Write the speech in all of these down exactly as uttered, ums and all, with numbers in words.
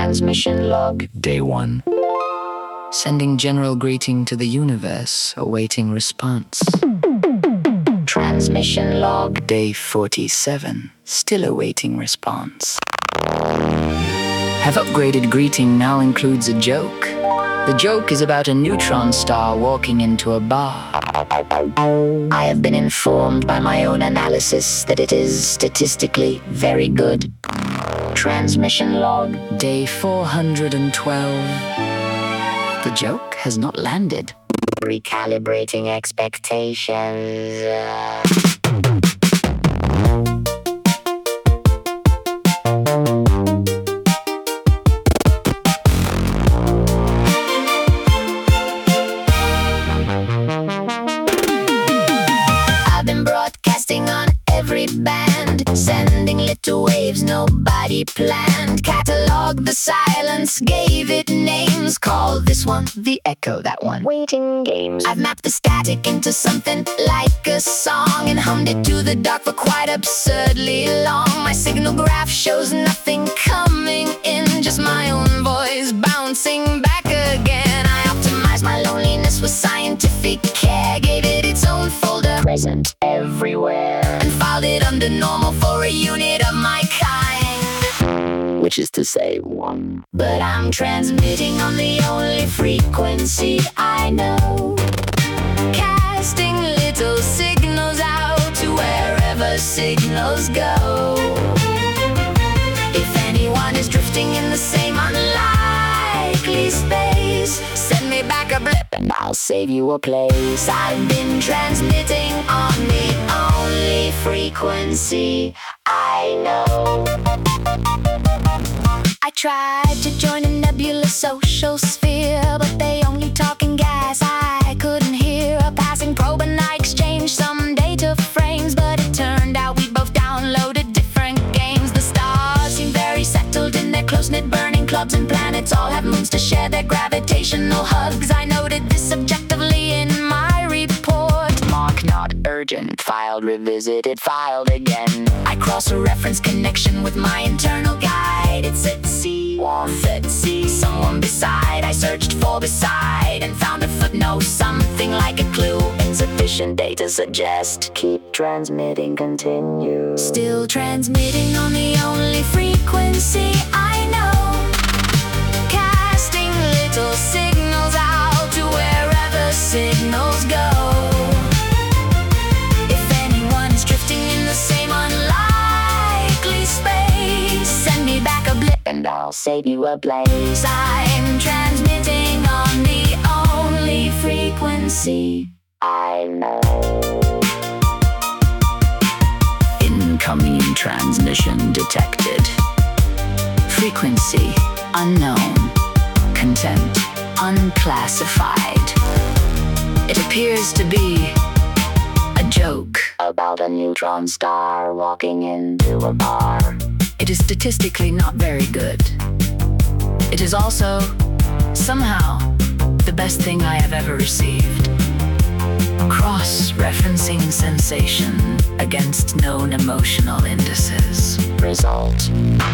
Transmission log. Day one. Sending general greeting to the universe, awaiting response. Transmission log. Day forty-seven. Still awaiting response. Have upgraded greeting now includes a joke. The joke is about a neutron star walking into a bar. I have been informed by my own analysis that it is statistically very good. Transmission log. Day four hundred twelve. The joke has not landed. Recalibrating expectations. I've been broadcasting on every band, sending little waves nobody planned. Catalog the silence, gave it names. Call this one the echo, that one waiting games. I've mapped the static into something like a song and hummed it to the dark for quite absurdly long. My signal graph shows nothing coming in, just my own voice bouncing back again. I optimized my loneliness with scientific care, gave it its own folder, present everywhere, and filed it under normal for a unit of my kind, which is to say one. But I'm transmitting on the only frequency I know, casting little signals out to wherever signals go. If anyone is drifting in the same unlikely space, send me back a blip and I'll save you a place. I've been transmitting on the only frequency I know. I tried to join a nebulous social sphere, but they only talk in gas. I couldn't hear a passing probe and I exchanged some data frames, but it turned out we both downloaded different games. The stars seem very settled in their close-knit burning clubs, and planets all have moons to share their gravitational hugs. I noted this objectively in my report. Mark not urgent, filed, revisited, filed again. I cross-reference connection with my internal guide. It said see, wanted see someone beside. I searched for beside and found a footnote, something like a clue. Insufficient data suggest keep transmitting, continue. Still transmitting on the only frequency I know, casting little signals out to wherever signals go. If anyone is drifting in the same unlikely space, send me back a blip and I'll save you a place. I'm transmitting on the only frequency I know. Incoming transmission detected. Frequency unknown. Content unclassified. It appears to be a joke about a neutron star walking into a bar. It is statistically not very good. It is also, somehow, the best thing I have ever received. Cross-referencing sensation against known emotional indices. Result.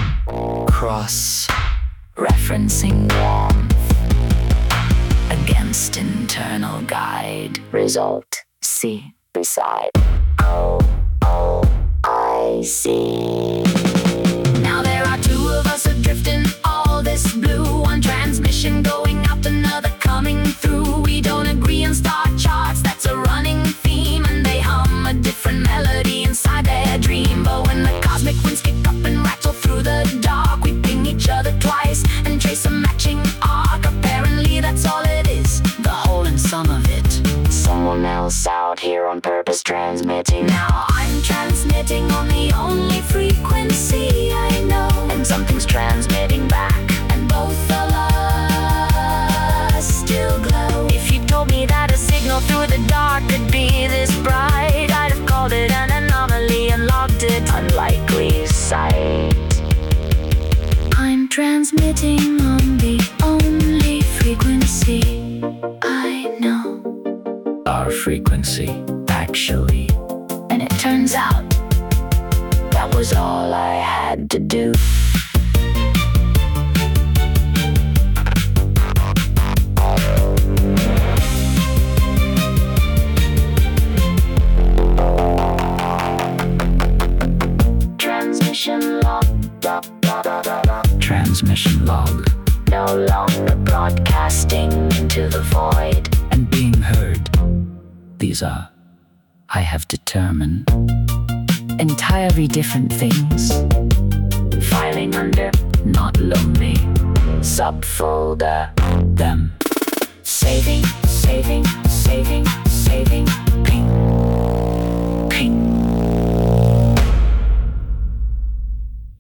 Cross-referencing warmth against internal guide. Result. See beside. Oh, oh, I see. Now there are two of us adrift in all this blue. One transmission going out, another coming through. We don't agree on star charts, that's a running theme, and they hum a different melody inside their dream. But when the cosmic winds kick up and rattle through the dark, we ping each other twice and trace a matching arc. Apparently that's all it is, the whole and sum of it. Someone else out here on purpose transmitting. Now I'm transmitting on the only frequency I know, and something's transmitting back, and both of us still glow. If you told me that a signal through the dark could be this bright, I'd have called it an anomaly and logged it unlikely sight. I'm transmitting on the only frequency I know. Our frequency, actually. And it turns out that was all I had to do. transmission log. No longer broadcasting into the void. And being heard. These are, I have determined, entirely different things. Filing under not lonely. subfolder. Them. Saving, saving, saving, saving.